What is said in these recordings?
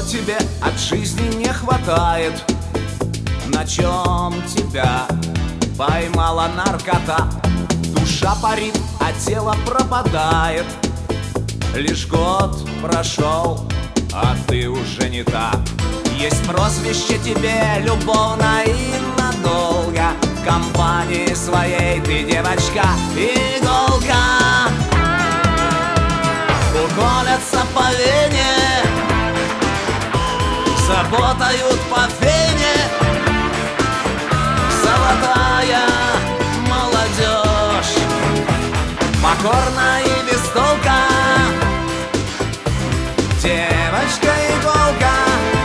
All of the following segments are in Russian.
Чего тебе от жизни не хватает? На чем тебя поймала наркота? Душа парит, а тело пропадает. Лишь год прошел, а ты уже не та. Есть прозвище тебе любовно и надолго. В компании своей ты девочка иголка. Уколятся по вене, заботают по фене. Золотая молодежь, покорна и без толка. Девочка-иголка,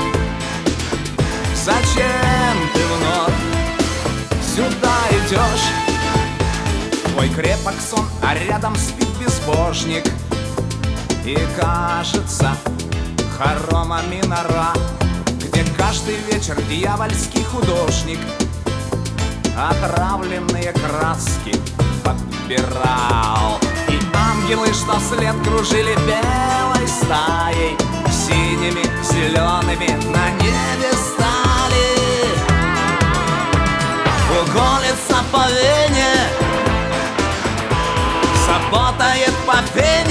зачем ты вновь сюда идешь? Твой крепок сон, а рядом спит безбожник. И кажется, хорома минора, где каждый вечер дьявольский художник отравленные краски подбирал. И ангелы, что вслед кружили белой стаей, синими, зелеными на небе стали. Уколется по вене, заботает по пене.